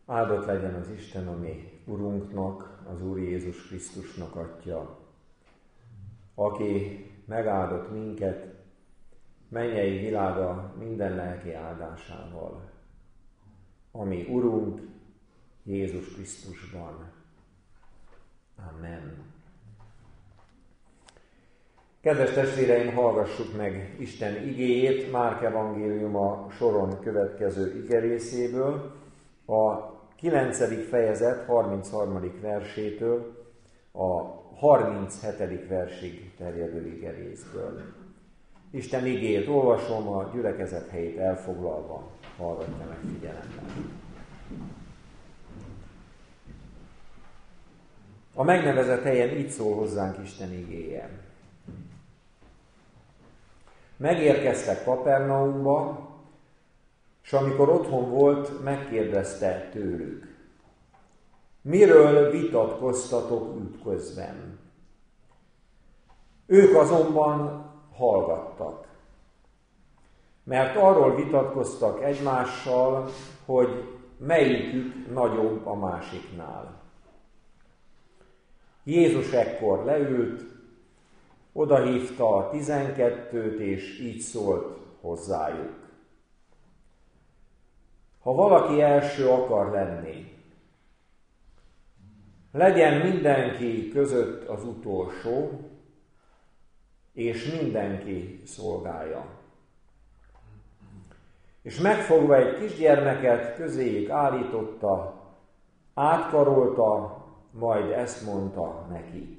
Áldott legyen az Isten, ami Urunknak, az Úr Jézus Krisztusnak Atya, aki megáldott minket mennyei világa minden lelki áldásával, ami Urunk Jézus Krisztusban. Amen. Kedves testvéreim, hallgassuk meg Isten igéjét Márk evangéliuma soron következő igerészéből, a 9. fejezet 33. versétől a 37. versig terjedő igerészből. Isten igéjét olvasom, a gyülekezet helyét elfoglalva, hallgatja meg figyelemmel. A megnevezett helyen így szól hozzánk Isten igéje. Megérkeztek Kapernaumba, és amikor otthon volt, megkérdezte tőlük: miről vitatkoztatok ütközben? Ők azonban hallgattak, mert arról vitatkoztak egymással, hogy melyikük nagyobb a másiknál. Jézus ekkor leült, odahívta a 12-t, és így szólt hozzájuk: ha valaki első akar lenni, legyen mindenki között az utolsó, és mindenki szolgálja. És megfogva egy kisgyermeket, közéjük állította, átkarolta, majd ezt mondta nekik: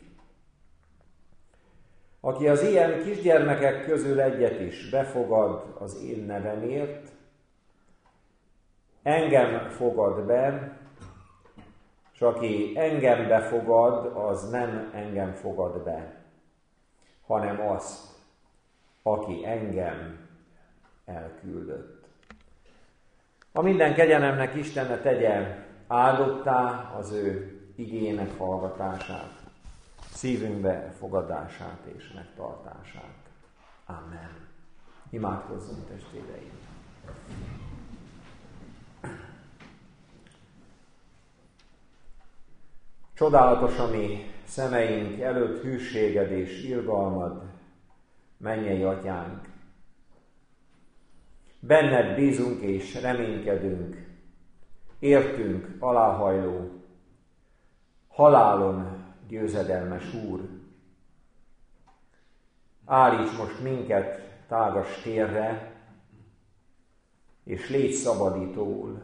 aki az ilyen kisgyermekek közül egyet is befogad az én nevemért, engem fogad be, és aki engem befogad, az nem engem fogad be, hanem azt, aki engem elküldött. A minden kegyelemnek Isten tegye áldottá az ő igének hallgatását, szívünkbe fogadását és megtartását. Amen. Imádkozzunk, testvéreim! Csodálatos, ami szemeink előtt hűséged és irgalmad, mennyei Atyánk. Benned bízunk és reménykedünk, értünk aláhajló, halálon győzedelmes Úr. Állíts most minket tágas térre, és légy szabadítóul.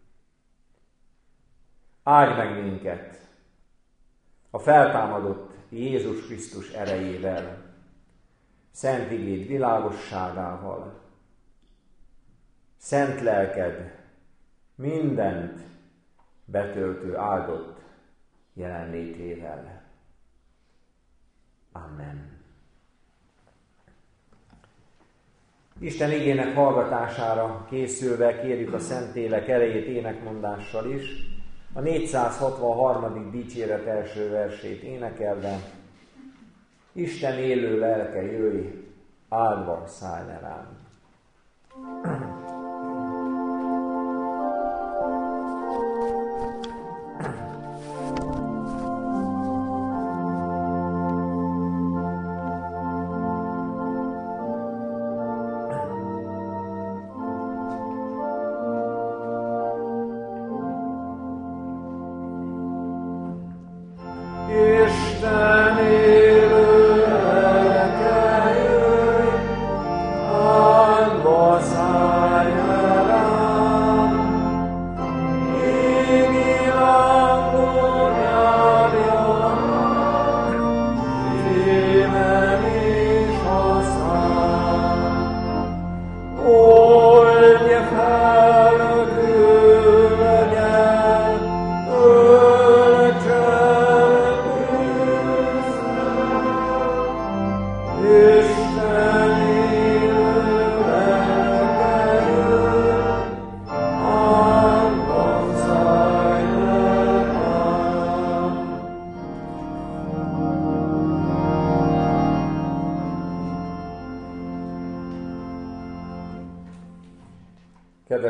Áldj meg minket a feltámadott Jézus Krisztus erejével, szent igéd világosságával, szent lelked mindent betöltő áldott jelenlétével. Amen. Isten igének hallgatására készülve kérjük a Szentlélek erejét énekmondással is, a 463. dicséret első versét énekelve: Isten élő lelke, jöjj, áldva szállj le rám. Amen.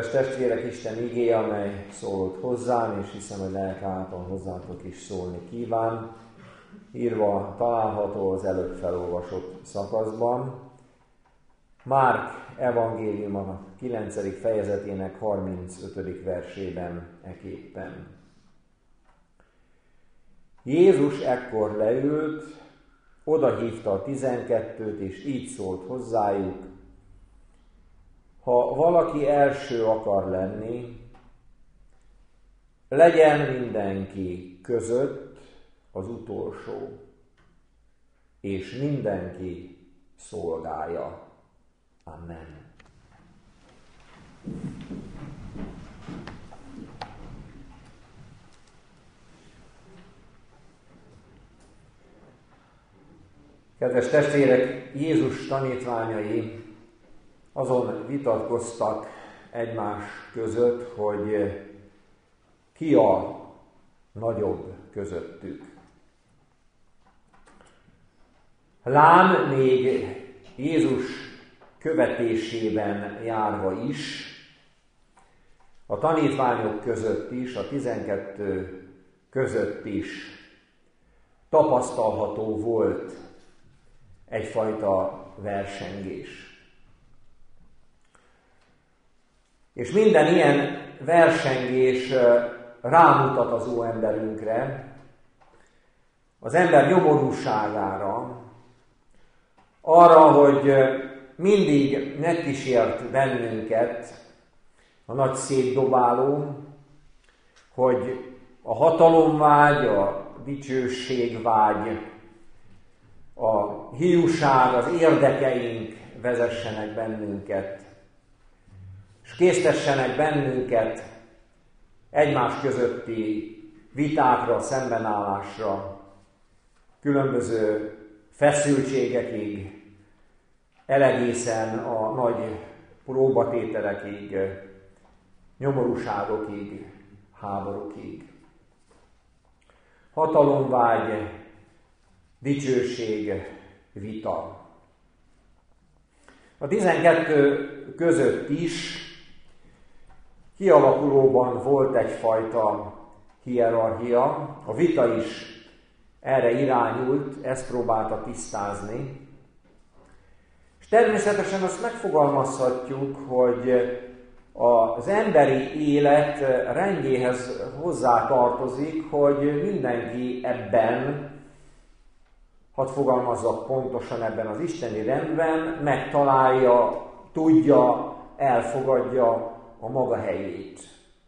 Kedves testvérek, Isten igéje, amely szólt hozzám, és hiszem, hogy lelke által hozzátok is szólni kíván, írva található az előbb felolvasott szakaszban. Márk evangéliumának 9. fejezetének 35. versében eképpen. Jézus ekkor leült, odahívta a 12-t, és így szólt hozzájuk: ha valaki első akar lenni, legyen mindenki között az utolsó, és mindenki szolgája. Amen. Kedves testvérek, Jézus tanítványai azon vitatkoztak egymás között, hogy ki a nagyobb közöttük. Lám még Jézus követésében járva is, a tanítványok között is, a 12 között is tapasztalható volt egyfajta versengés. És minden ilyen versengés rámutat az óemberünkre, az ember nyomorúságára, arra, hogy mindig megkísért bennünket a nagy szétdobáló, hogy a hatalomvágy, a dicsőségvágy, a hiúság, az érdekeink vezessenek bennünket, és késztessenek bennünket egymás közötti vitákra, szembenállásra, különböző feszültségekig, elegészen a nagy próbatételekig, nyomorúságokig, háborúkig. Hatalomvágy, dicsőség, vita. A 12 között is kialakulóban volt egyfajta hierarchia, a vita is erre irányult, ezt próbálta tisztázni. És természetesen azt megfogalmazhatjuk, hogy az emberi élet rendjéhez hozzá tartozik, hogy mindenki ebben, hadd fogalmazzak pontosan, ebben az isteni rendben megtalálja, tudja, elfogadja a maga helyét.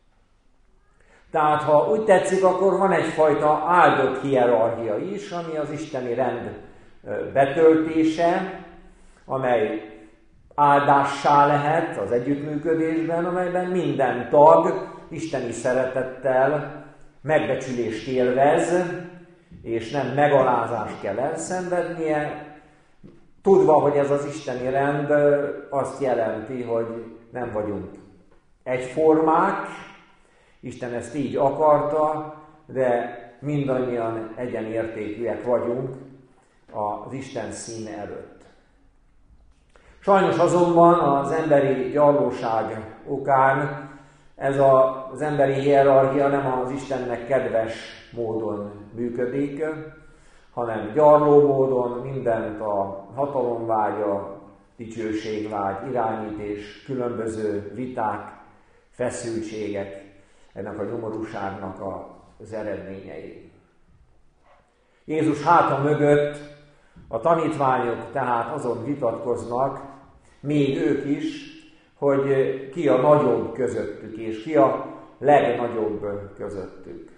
Tehát, ha úgy tetszik, akkor van egyfajta áldott hierarchia is, ami az isteni rend betöltése, amely áldássá lehet az együttműködésben, amelyben minden tag isteni szeretettel megbecsülést élvez, és nem megalázást kell elszenvednie, tudva, hogy ez az isteni rend azt jelenti, hogy nem vagyunk egyformák, Isten ezt így akarta, de mindannyian egyenértékűek vagyunk az Isten színe előtt. Sajnos azonban az emberi gyarlóság okán ez az emberi hierarchia nem az Istennek kedves módon működik, hanem gyarló módon mindent a hatalomvágy, a dicsőségvágy, irányítás, különböző viták, feszültségek, ennek a nyomorúságnak az eredményei. Jézus háta mögött a tanítványok tehát azon vitatkoznak, még ők is, hogy ki a nagyobb közöttük, és ki a legnagyobb közöttük.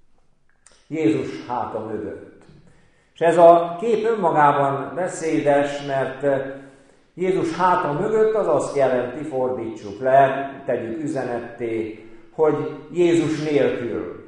Jézus háta mögött. És ez a kép önmagában beszédes, mert Jézus háta mögött az azt jelenti, fordítsuk le, tegyük üzenetté, hogy Jézus nélkül,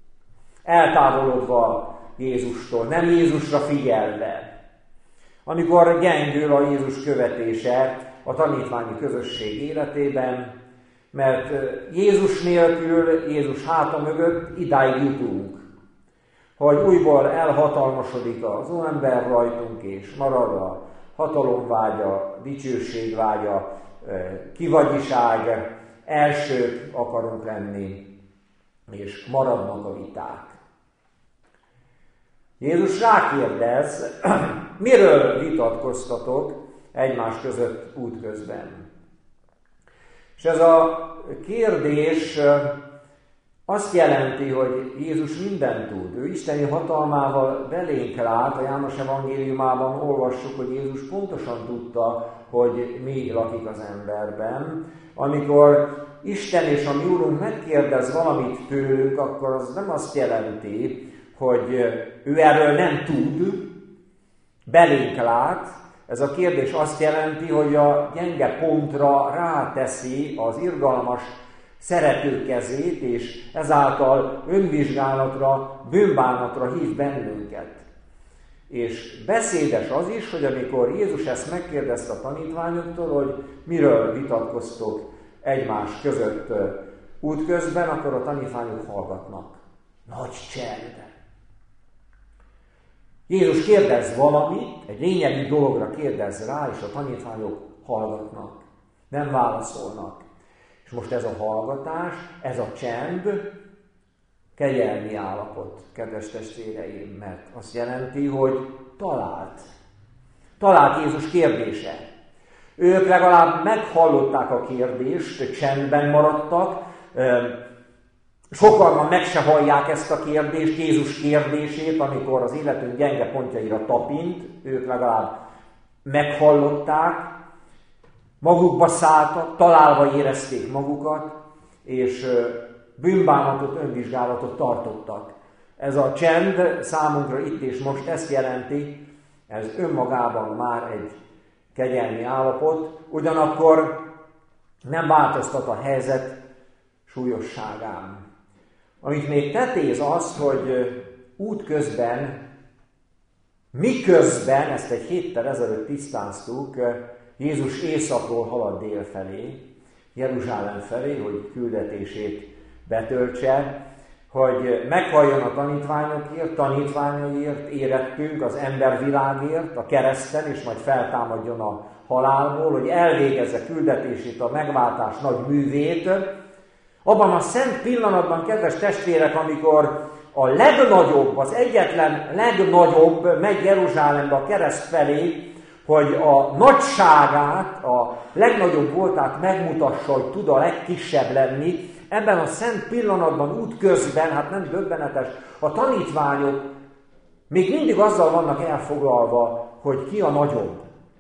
eltávolodva Jézustól, nem Jézusra figyelve. Amikor gyengül a Jézus követése a tanítványi közösség életében, mert Jézus nélkül, Jézus háta mögött idáig jutunk, hogy újból elhatalmasodik az óember rajtunk, és marad a hatalomvágya, dicsőségvágya, kivagyiság, elsők akarunk lenni, és maradnak a viták. Jézus rákérdez, miről vitatkoztatok egymás között útközben. És ez a kérdés azt jelenti, hogy Jézus mindent tud. Ő isteni hatalmával belénk lát. A János evangéliumában olvassuk, hogy Jézus pontosan tudta, hogy mi lakik az emberben. Amikor Isten és a mi Úrunk megkérdez valamit tőlünk, akkor az nem azt jelenti, hogy ő erről nem tud, belénk lát. Ez a kérdés azt jelenti, hogy a gyenge pontra ráteszi az irgalmas szerető kezét, és ezáltal önvizsgálatra, bűnbánatra hív bennünket. És beszédes az is, hogy amikor Jézus ezt megkérdezte a tanítványoktól, hogy miről vitatkoztok egymás között útközben, akkor a tanítványok hallgatnak. Nagy csend. Jézus kérdez valamit, egy lényegi dologra kérdez rá, és a tanítványok hallgatnak, nem válaszolnak. És most ez a hallgatás, ez a csend kegyelmi állapot, kedves testvéreim, mert azt jelenti, hogy talált Jézus kérdése. Ők legalább meghallották a kérdést, csendben maradtak, sokan meg se hallják ezt a kérdést, Jézus kérdését, amikor az életünk gyenge pontjaira tapint, ők legalább meghallották, magukba szálltak, találva érezték magukat, és bűnbánatot, önvizsgálatot tartottak. Ez a csend számunkra itt és most ezt jelenti, ez önmagában már egy kegyelmi állapot, ugyanakkor nem változtat a helyzet súlyosságán. Amit még tetéz az, hogy útközben, miközben, ezt egy héttel ezelőtt tisztáztuk, Jézus északról halad dél felé, Jeruzsálem felé, hogy küldetését betöltse, hogy meghalljon a tanítványaiért, érettünk az embervilágért, a kereszten, és majd feltámadjon a halálból, hogy elvégezze küldetését, a megváltás nagy művét. Abban a szent pillanatban, kedves testvérek, amikor a legnagyobb, az egyetlen legnagyobb megy Jeruzsálembe a kereszt felé, hogy a nagyságát, a legnagyobb voltát megmutassa, hogy tud a legkisebb lenni, ebben a szent pillanatban útközben, hát nem döbbenetes, a tanítványok még mindig azzal vannak elfoglalva, hogy ki a nagyobb.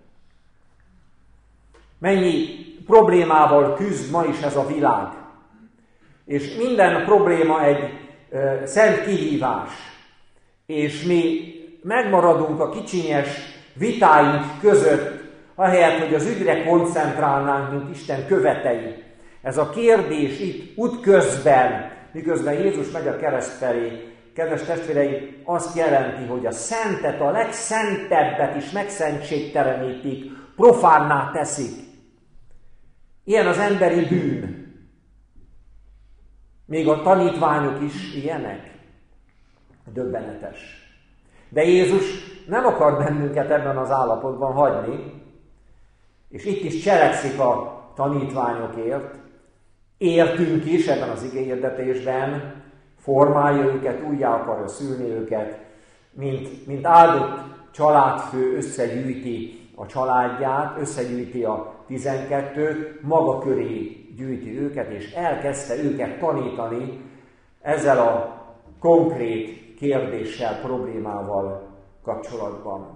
Mennyi problémával küzd ma is ez a világ. És minden probléma egy szent kihívás. És mi megmaradunk a kicsinyes vitáink között, ahelyett, hogy az ügyre koncentrálnánk, mint Isten követei. Ez a kérdés itt útközben, miközben Jézus megy a kereszt felé, kedves testvéreim, azt jelenti, hogy a szentet, a legszentebbet is megszentségtelenítik, profánná teszik. Ilyen az emberi bűn. Még a tanítványok is ilyenek. Döbbenetes. De Jézus nem akar bennünket ebben az állapotban hagyni, és itt is cselekszik a tanítványokért, értünk is ebben az igéhirdetésben, formálja őket, újjá akarja szülni őket, mint áldott családfő összegyűjti a családját, összegyűjti a 12-t, maga köré gyűjti őket, és elkezdte őket tanítani ezzel a konkrét kérdéssel, problémával kapcsolatban.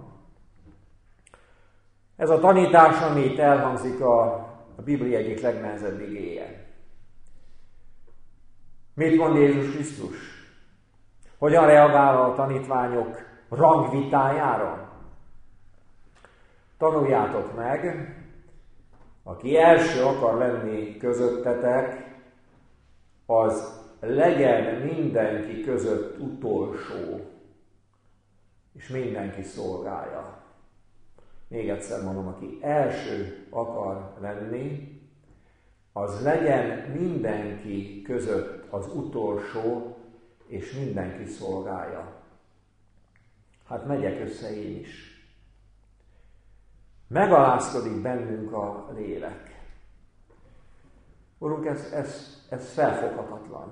Ez a tanítás, amit elhangzik a Biblia egyik legnehezebb igéje. Mit mond Jézus Krisztus? Hogyan reagál a tanítványok rangvitájára? Tanuljátok meg, aki első akar lenni közöttetek, az legyen mindenki között utolsó, és mindenki szolgálja. Még egyszer mondom, aki első akar lenni, az legyen mindenki között az utolsó, és mindenki szolgálja. Hát megyek össze én is. Megalázkodik bennünk a lélek. Urunk, ez felfoghatatlan.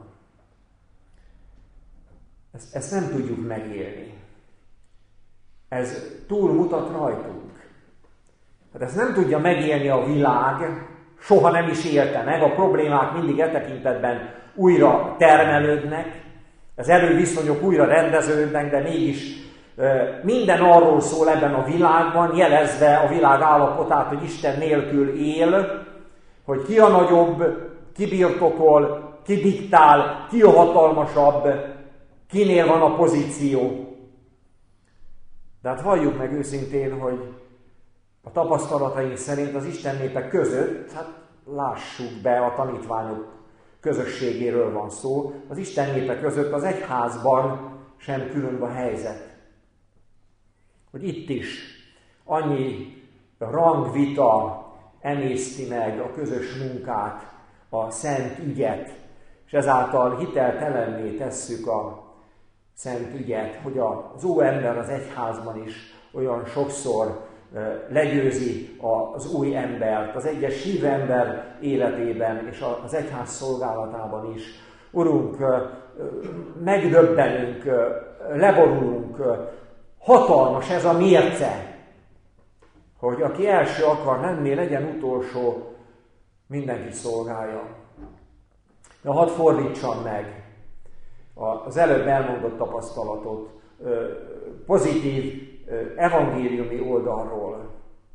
Ezt nem tudjuk megélni. Ez túlmutat rajtunk. Hát ezt nem tudja megélni a világ, soha nem is élte meg, a problémák mindig e tekintetben újra termelődnek, az erőviszonyok újra rendeződnek, de mégis minden arról szól ebben a világban, jelezve a világ állapotát, hogy Isten nélkül él, hogy ki a nagyobb, ki birtokol, ki diktál, ki a hatalmasabb, kinél van a pozíció. De hát valljuk meg őszintén, hogy a tapasztalataink szerint az Isten népe között, hát lássuk be, a tanítványok közösségéről van szó, az Isten népe között az egyházban sem különb a helyzet. Hogy itt is annyi rangvita emészti meg a közös munkát, a szent ügyet, és ezáltal hiteltelenné tesszük a szent ügyet, hogy az óember az egyházban is olyan sokszor legyőzi az új embert, az egyes hívember életében és az egyház szolgálatában is. Urunk, megdöbbenünk, leborulunk, hatalmas ez a mérce, hogy aki első akar lenni, legyen utolsó, mindenki szolgálja. De hadd fordítsam meg az előbb elmondott tapasztalatot pozitív evangéliumi oldalról.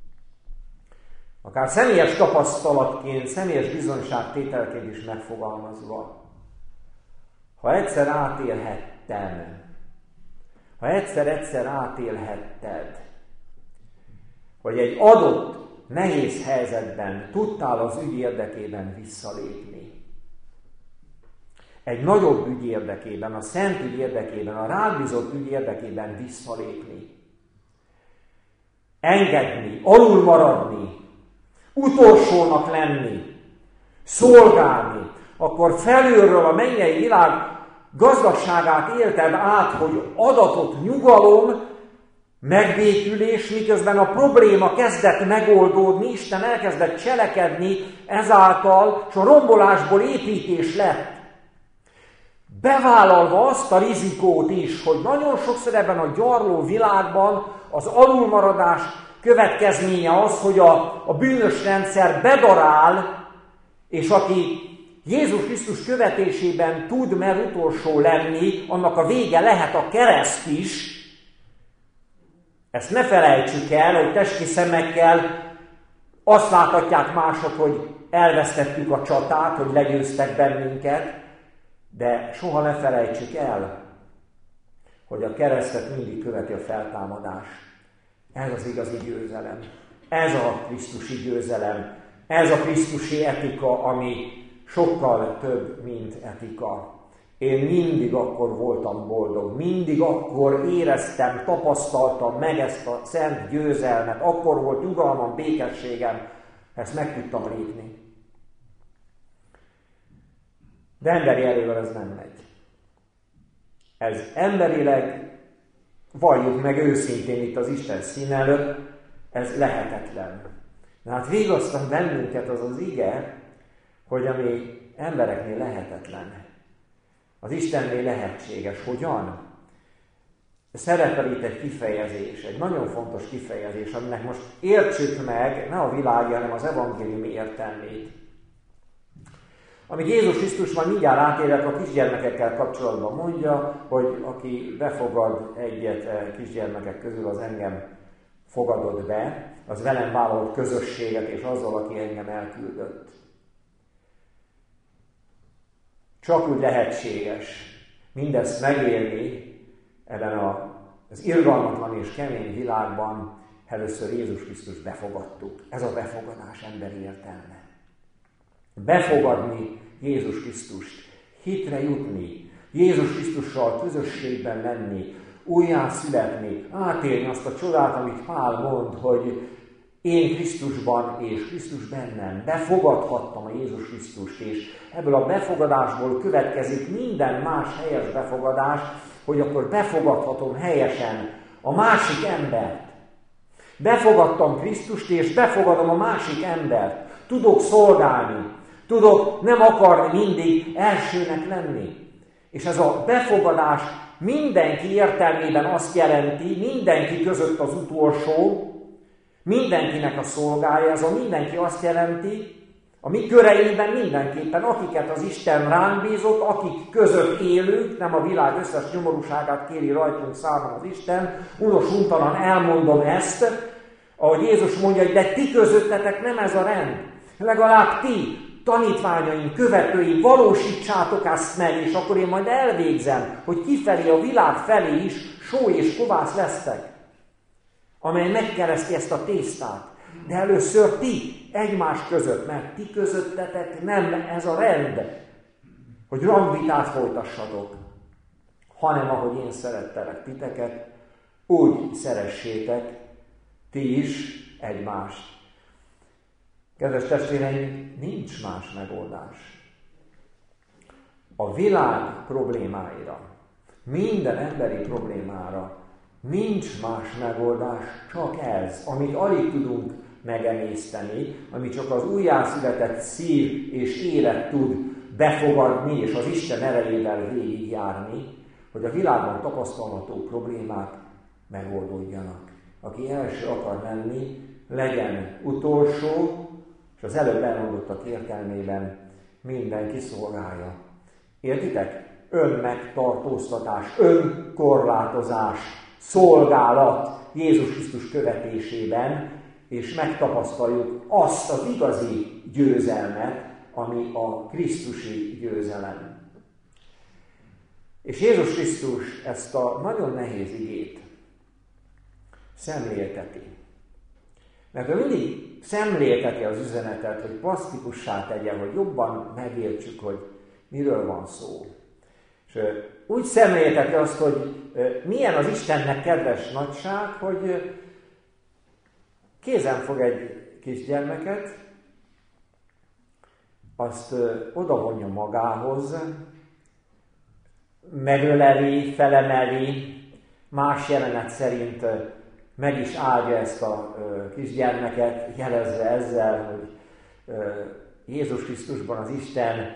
Akár személyes tapasztalatként, személyes bizonyságtételként is megfogalmazva. Ha egyszer átélhettem, ha egyszer átélhetted, hogy egy adott nehéz helyzetben tudtál az ügy érdekében visszalépni, egy nagyobb ügy érdekében, a szent ügy érdekében, a rád bízott ügy érdekében visszalépni, engedni, alul maradni, utolsónak lenni, szolgálni, akkor felülről a mennyei világ gazdagságát élted át, hogy adatott nyugalom, megbékülés, miközben a probléma kezdett megoldódni, Isten elkezdett cselekedni ezáltal, és a rombolásból építés lett. Bevállalva azt a rizikót is, hogy nagyon sokszor ebben a gyarló világban az alulmaradás következménye az, hogy a bűnös rendszer bedarál, és aki Jézus Krisztus követésében tud mer utolsó lenni, annak a vége lehet a kereszt is. Ezt ne felejtsük el, hogy testi szemekkel azt láthatják mások, hogy elvesztettük a csatát, hogy legyőztek bennünket, de soha ne felejtsük el, hogy a keresztet mindig követi a feltámadás. Ez az igazi győzelem. Ez a krisztusi győzelem. Ez a krisztusi etika, ami sokkal több, mint etika. Én mindig akkor voltam boldog, mindig akkor éreztem, tapasztaltam meg ezt a szent győzelmet, akkor volt nyugalmam, békességem, ezt meg tudtam lépni. De emberi erővel ez nem megy. Ez emberileg, valljuk meg őszintén itt az Isten szín előtt, ez lehetetlen. De hát vigasztal bennünket az az ige, hogy ami embereknél lehetetlen, az Istennél lehetséges. Hogyan? Szerepel itt egy kifejezés, egy nagyon fontos kifejezés, aminek most értsük meg, ne a világi, hanem az evangéliumi értelmét. Amíg Jézus Krisztus majd mindjárt átérek a kisgyermekekkel kapcsolatban mondja, hogy aki befogad egyet kisgyermekek közül, az engem fogadott be, az velem vállalt közösséget, és azzal, aki engem elküldött. Csak úgy lehetséges mindezt megélni ebben az irgalmatlan és kemény világban, először Jézus Krisztus befogadtuk. Ez a befogadás emberi értelme. Befogadni Jézus Krisztust, hitre jutni, Jézus Krisztussal közösségben lenni, újjá születni, átélni azt a csodát, amit Pál mond, hogy én Krisztusban és Krisztus bennem befogadhattam a Jézus Krisztust, és ebből a befogadásból következik minden más helyes befogadás, hogy akkor befogadhatom helyesen a másik embert. Befogadtam Krisztust, és befogadom a másik embert. Tudok szolgálni, Tudok nem akarni mindig elsőnek lenni. És ez a befogadás mindenki értelmében azt jelenti, mindenki között az utolsó, mindenkinek a szolgája, ez a mindenki azt jelenti, a mi köreinkben mindenképpen, akiket az Isten ránk bízott, akik között élünk, nem a világ összes nyomorúságát kéri rajtunk számon az Isten, unos-untalan elmondom ezt, ahogy Jézus mondja, hogy de ti közöttetek nem ez a rend. Legalább ti, tanítványaim, követőim, valósítsátok ezt meg, és akkor én majd elvégzem, hogy kifelé, a világ felé is só és kovász lesztek, amely megkereszti ezt a tésztát. De először ti, egymás között, mert ti közöttetek nem ez a rend, hogy rangvitát folytassatok, hanem ahogy én szerettelek titeket, úgy szeressétek ti is egymást. Kedves testvéreim, nincs más megoldás. A világ problémáira, minden emberi problémára nincs más megoldás, csak ez, amit alig tudunk megemészteni, ami csak az újjászületett szív és élet tud befogadni, és az Isten erejével végigjárni, hogy a világban tapasztalható problémák megoldódjanak. Aki első akar lenni, legyen utolsó, és az előbb elmondottak értelmében mindenki szolgálja. Értitek? Önmegtartóztatás, önkorlátozás, szolgálat Jézus Krisztus követésében, és megtapasztaljuk azt az igazi győzelmet, ami a krisztusi győzelem. És Jézus Krisztus ezt a nagyon nehéz igét szemlélteti. Mert ő mindig szemlélteti az üzenetet, hogy plastikussá tegye, hogy jobban megértsük, hogy miről van szó. És úgy szemlélteti azt, hogy milyen az Istennek kedves nagyság, hogy kézen fog egy kisgyermeket, azt odavonja magához, megöleli, felemeli, más jelenet szerint meg is áldja ezt a kisgyermeket, jelezve ezzel, hogy Jézus Krisztusban az Isten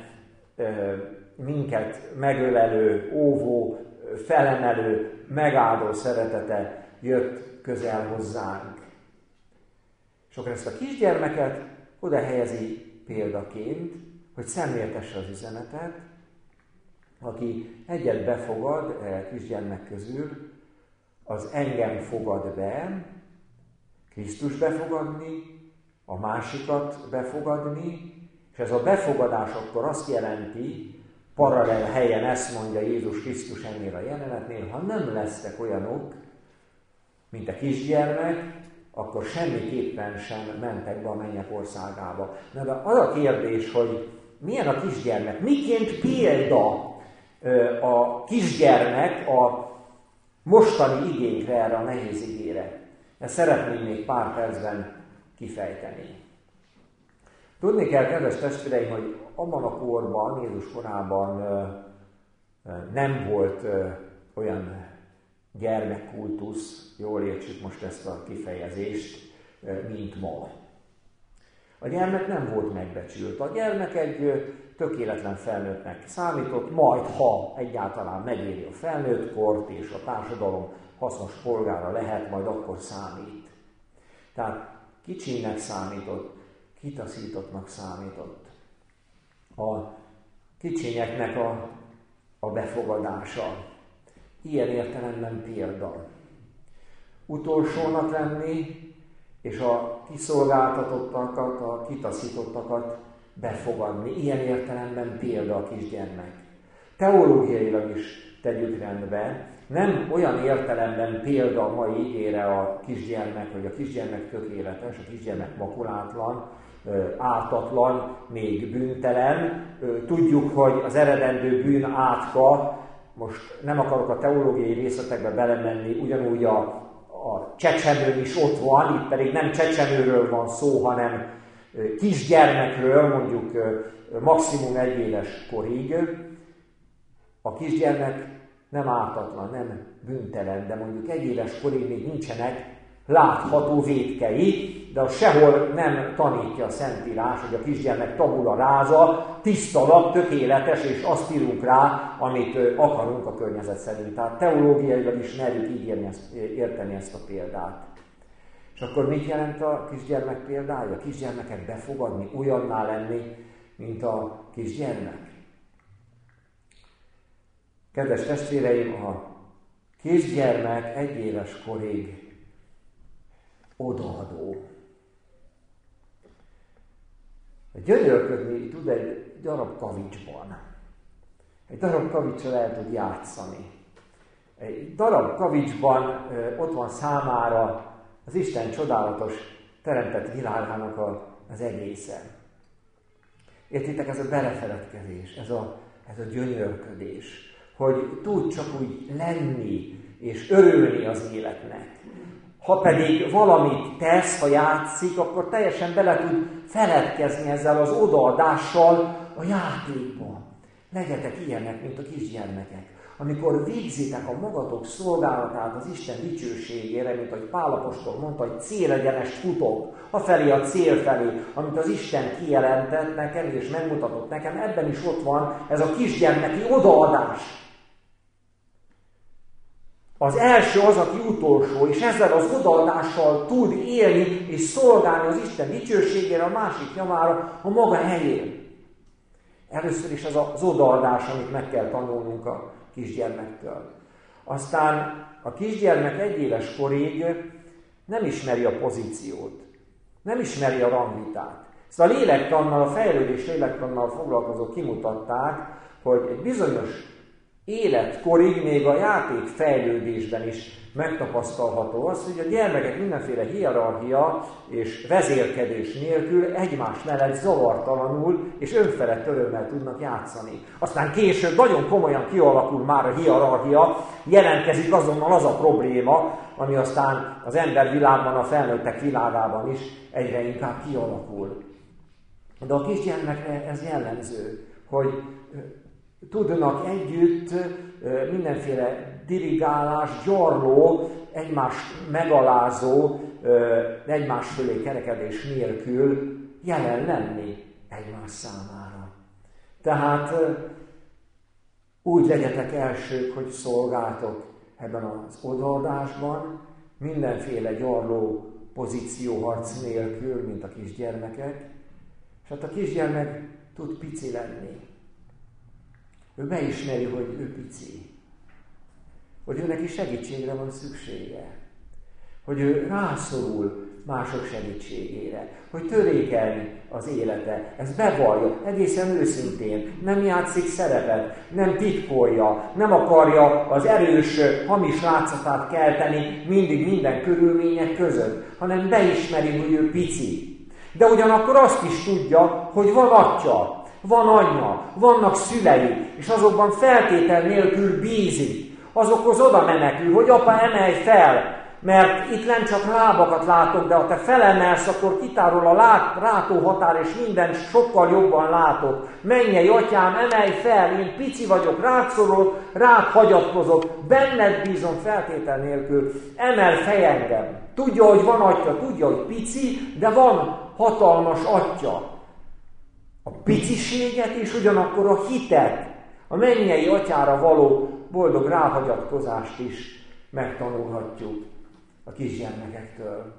minket megölelő, óvó, felemelő, megáldó szeretete jött közel hozzánk. És akkor ezt a kisgyermeket oda helyezi példaként, hogy szemléltesse az üzenetet, aki egyet befogad a kisgyermek közül, az engem fogad be, Krisztus befogadni, a másikat befogadni, és ez a befogadás akkor azt jelenti, paralel helyen ezt mondja Jézus Krisztus ennél a jelenetnél, ha nem lesztek olyanok, mint a kisgyermek, akkor semmiképpen sem mentek be a mennyek országába. Na de az a kérdés, hogy milyen a kisgyermek? Miként példa a kisgyermek a mostani igénkre, erre a nehéz igére? Ezt szeretném még pár percben kifejteni. Tudni kell, kedves testvéreim, hogy abban a korban, Jézus korában nem volt olyan gyermekkultusz, jól értsük most ezt a kifejezést, mint ma. A gyermek nem volt megbecsült. A gyermek egy tökéletlen felnőttnek számított, majd ha egyáltalán megéri a felnőttkort és a társadalom hasznos polgára lehet, majd akkor számít. Tehát kicsinek számított, kitaszítottnak számított. A kicsinyeknek a befogadása. Ilyen értelemben példa. Utolsónak lenni, és a kiszolgáltatottakat, a kitaszítottakat befogadni. Ilyen értelemben példa a kisgyermek. Teológiailag is tegyük rendbe, nem olyan értelemben példa a mai igére a kisgyermek, hogy a kisgyermek tökéletes, a kisgyermek makulátlan, ártatlan, még bűntelen. Tudjuk, hogy az eredendő bűn átka, most nem akarok a teológiai részletekbe belemenni, ugyanúgy a csecsemő is ott van, itt pedig nem csecsemőről van szó, hanem kisgyermekről, mondjuk maximum 1 éves korig. A kisgyermek nem ártatlan, nem bűntelen, de mondjuk 1 éves korig még nincsenek látható vétkei, de sehol nem tanítja a Szentírás, hogy a kisgyermek tabula ráza, tiszta lap, tökéletes, és azt írunk rá, amit akarunk a környezet szerint. Tehát teológiailag is merjük így érteni ezt a példát. És akkor mit jelent a kisgyermek példája? A kisgyermeket befogadni, olyanná lenni, mint a kisgyermek. Kedves testvéreim, a kisgyermek 1 éves korig odaadó. Gyönyörködni tud egy darab kavicsban. Egy darab kavicsal el tud játszani. Egy darab kavicsban ott van számára az Isten csodálatos teremtett világának az egészen. Értitek, ez a belefeledkezés, ez a gyönyörködés, hogy tud csak úgy lenni és örülni az életnek. Ha pedig valamit tesz, ha játszik, akkor teljesen bele tud feledkezni ezzel az odaadással a játékba. Legyetek ilyenek, mint a kisgyermekek. Amikor végzitek a magatok szolgálatát az Isten dicsőségére, mint ahogy Pál apostol mondta, hogy célegyenest futok, afelé a cél felé, amit az Isten kijelentett nekem és megmutatott nekem, ebben is ott van ez a kisgyermeki odaadás. Az első az, aki utolsó, és ezzel az odaadással tud élni és szolgálni az Isten dicsőségére, a másik javára a maga helyén. Először is ez az odaadás, amit meg kell tanulnunk a kisgyermektől. Aztán a kisgyermek 1 éves korig nem ismeri a pozíciót, nem ismeri a rangvitát. Ezt a lélektannal, a fejlődés lélektannal foglalkozók kimutatták, hogy egy bizonyos életkorig, még a játék fejlődésben is megtapasztalható az, hogy a gyermekek mindenféle hierarchia és vezérkedés nélkül egymás mellett zavartalanul és önfelett örömmel tudnak játszani. Aztán később nagyon komolyan kialakul már a hierarchia, jelentkezik azonnal az a probléma, ami aztán az embervilágban, a felnőttek világában is egyre inkább kialakul. De a kisgyermekre ez jellemző, hogy tudnak együtt mindenféle dirigálás, gyarló, egymást megalázó, egymás fölé kerekedés nélkül jelen lenni egymás számára. Tehát úgy legyetek elsők, hogy szolgáltok ebben az odaadásban, mindenféle gyarló pozícióharc nélkül, mint a kisgyermekek, és hát a kisgyermek tud pici lenni. Ő beismeri, hogy ő pici. Hogy ő neki segítségre van szüksége. Hogy ő rászorul mások segítségére. Hogy törékeny az élete. Ezt bevallja egészen őszintén. Nem játszik szerepet, nem titkolja, nem akarja az erős, hamis látszatát kelteni mindig minden körülmények között, hanem beismeri, hogy ő pici. De ugyanakkor azt is tudja, hogy van atya, van anyja, vannak szülei, és azokban feltétel nélkül bízik. Azokhoz oda menekül, hogy apa, emelj fel, mert itt nem csak lábakat látok, de ha te felemelsz, akkor kitárul a látóhatár, és minden sokkal jobban látok. Mennyei atyám, emelj fel, én pici vagyok, rád szorulok, rád hagyatkozok, benned bízom feltétel nélkül, emel fel engem. Tudja, hogy van atya, tudja, hogy pici, de van hatalmas atya. A piciséget és ugyanakkor a hitet, a mennyei atyára való boldog ráhagyatkozást is megtanulhatjuk a kisgyermekektől.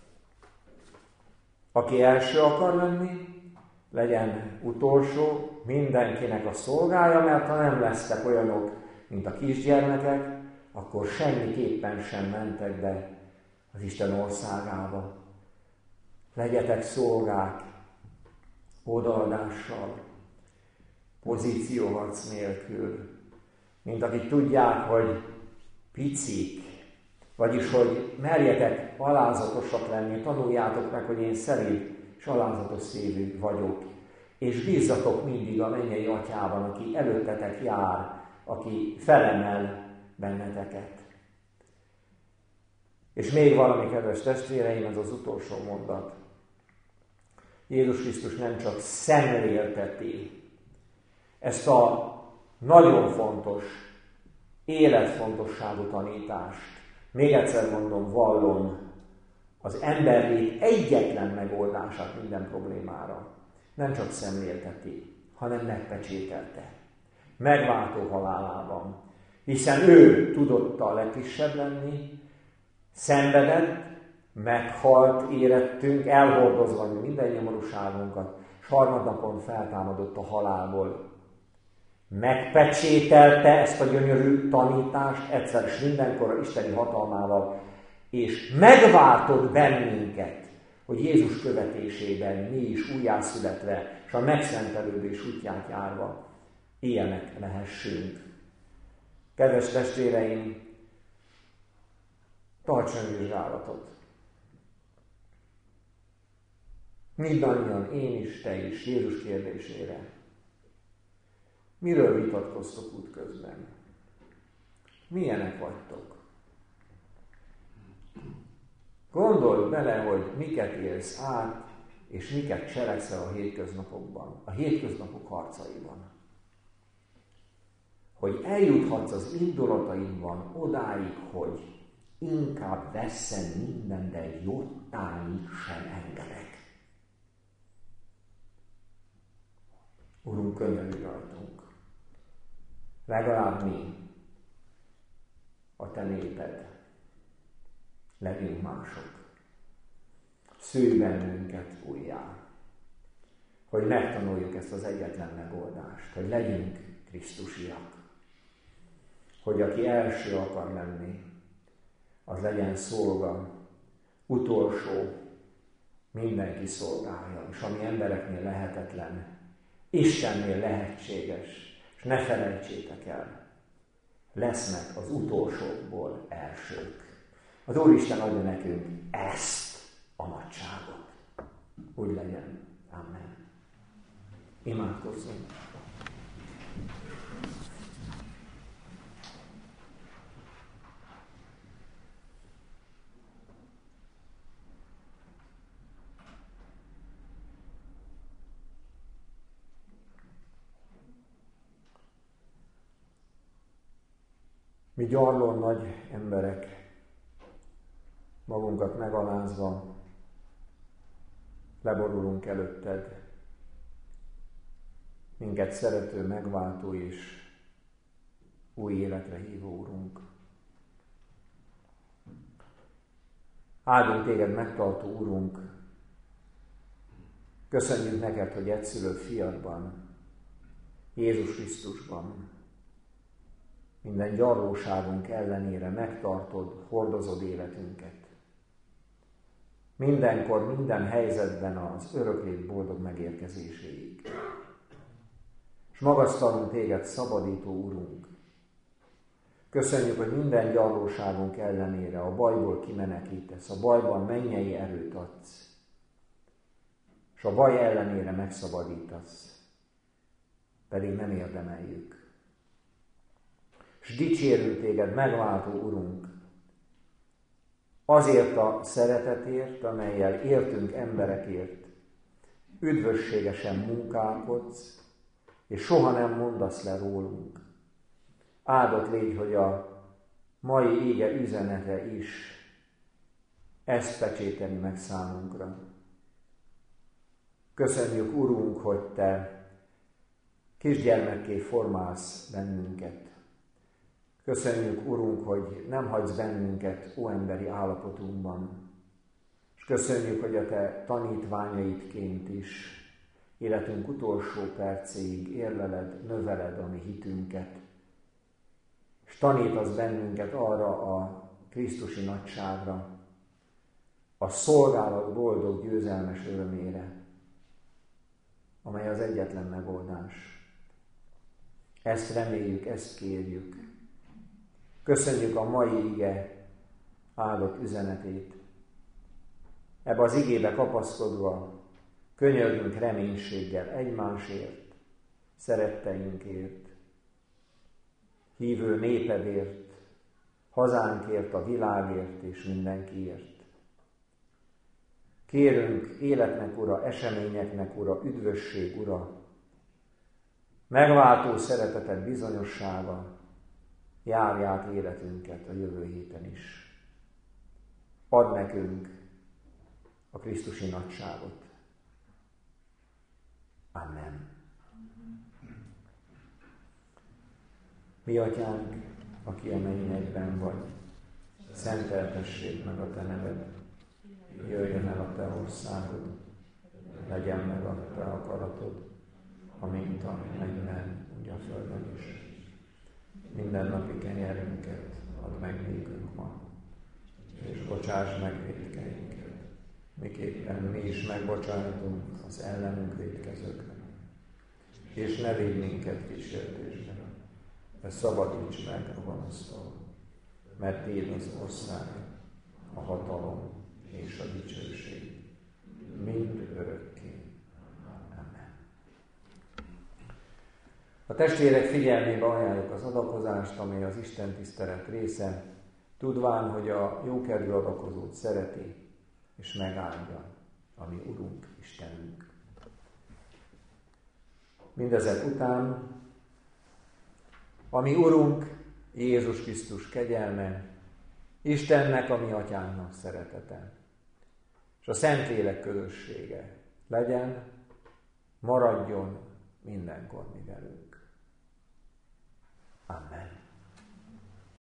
Aki első akar lenni, legyen utolsó, mindenkinek a szolgája, mert ha nem lesztek olyanok, mint a kisgyermekek, akkor semmiképpen sem mentek be az Isten országába. Legyetek szolgák, odaadással, pozícióharc nélkül, mint akik tudják, hogy picik, vagyis hogy merjetek alázatosak lenni, tanuljátok meg, hogy én szerint és alázatos szívű vagyok, és bízzatok mindig a mennyei atyában, aki előttetek jár, aki felemel benneteket. És még valami, kedves testvéreim, ez az utolsó mondat. Jézus Krisztus nem csak szemlélteti ezt a nagyon fontos, életfontosságú tanítást. Még egyszer mondom, vallom, az emberlét egyetlen megoldását minden problémára nem csak szemlélteti, hanem megpecsételte. Megváltó halálában. Hiszen ő tudott a legkisebb lenni, szenvedett, meghalt, érettünk, elhordozva minden nyomorúságunkat, és harmadnapon feltámadott a halálból. Megpecsételte ezt a gyönyörű tanítást egyszer és mindenkorra isteni hatalmával, és megváltott bennünket, hogy Jézus követésében mi is újjászületve, és a megszentelődés útját járva ilyenek lehessünk. Kedves testvéreim, tartson vizsgálatot. Mindannyian, én is, te is, Jézus kérdésére. Miről vitatkoztok útközben? Milyenek vagytok? Gondolj bele, hogy miket élsz át, és miket cselekszel a hétköznapokban, a hétköznapok harcaiban. Hogy eljuthatsz az indulataidban odáig, hogy inkább vesszen minden, de jottáig sem engedek. Urunk, könyörülj rajtunk. Legalább mi, a te néped, legyünk mások. Szülj bennünket újjá, hogy megtanuljuk ezt az egyetlen megoldást, hogy legyünk krisztusiak. Hogy aki első akar lenni, az legyen szolga, utolsó, mindenki szolgálja, és ami embereknél lehetetlen, Istennél lehetséges, és ne felejtsétek el, lesznek az utolsókból elsők. Az Úristen adja nekünk ezt a nagyságot. Úgy legyen. Amen. Imádkozzunk. Mi gyarló nagy emberek, magunkat megalázva, leborulunk előtted, minket szerető, megváltó és új életre hívó Urunk. Áldunk téged, megtartó Urunk, köszönjük neked, hogy egyszülött fiadban, Jézus Krisztusban, minden gyarlóságunk ellenére megtartod, hordozod életünket. Mindenkor, minden helyzetben az öröklét boldog megérkezéséig. És magasztalunk téged, szabadító Urunk. Köszönjük, hogy minden gyarlóságunk ellenére a bajból kimenekítesz, a bajban mennyei erőt adsz, és a baj ellenére megszabadítasz, pedig nem érdemeljük. És dicsérünk téged, megváltó Urunk, azért a szeretetért, amellyel értünk emberekért, üdvösségesen munkálkodsz, és soha nem mondasz le rólunk. Áldott légy, hogy a mai ége üzenete is ezt pecsételi meg számunkra. Köszönjük, Urunk, hogy te kisgyermekké formálsz bennünket. Köszönjük, Urunk, hogy nem hagysz bennünket óemberi állapotunkban. És köszönjük, hogy a te tanítványaidként is életünk utolsó percéig érleled, növeled a mi hitünket. És tanítasz bennünket arra a krisztusi nagyságra, a szolgálat boldog, győzelmes örömére, amely az egyetlen megoldás. Ezt reméljük, ezt kérjük. Köszönjük a mai ige áldott üzenetét. Ebbe az igébe kapaszkodva könyörgünk reménységgel egymásért, szeretteinkért, hívő népedért, hazánkért, a világért és mindenkiért. Kérünk életnek, Ura, eseményeknek, Ura, üdvösség, Ura, megváltó szereteted bizonyossága, járj át életünket a jövő héten is. Add nekünk a Krisztusi nagyságot. Amen. Mi atyánk, aki a mennyekben vagy, szenteltessék meg a te neved, jöjjön el a te országod, legyen meg a te akaratod, amint a mennyben, úgy a földön is. Minden napi kenyerünket add meg nékünk ma, és bocsáss meg vétkeinket, miképpen mi is megbocsájtunk az ellenünk vétkezőknek. És ne védj minket kísértésbe, de szabadíts meg a gonosztól, mert tiéd az ország, a hatalom és a dicsőség, mind örökké. Amen. A testvérek figyelmébe ajánljuk az adakozást, amely az Isten tisztelet része, tudván, hogy a jókedvű adakozót szereti, és megáldja a mi Urunk, Istenünk. Mindezek után a mi Urunk, Jézus Krisztus kegyelme, Istennek, a mi Atyánknak szeretete, és a Szentlélek közössége legyen, maradjon mindenkor mi velünk. Amen.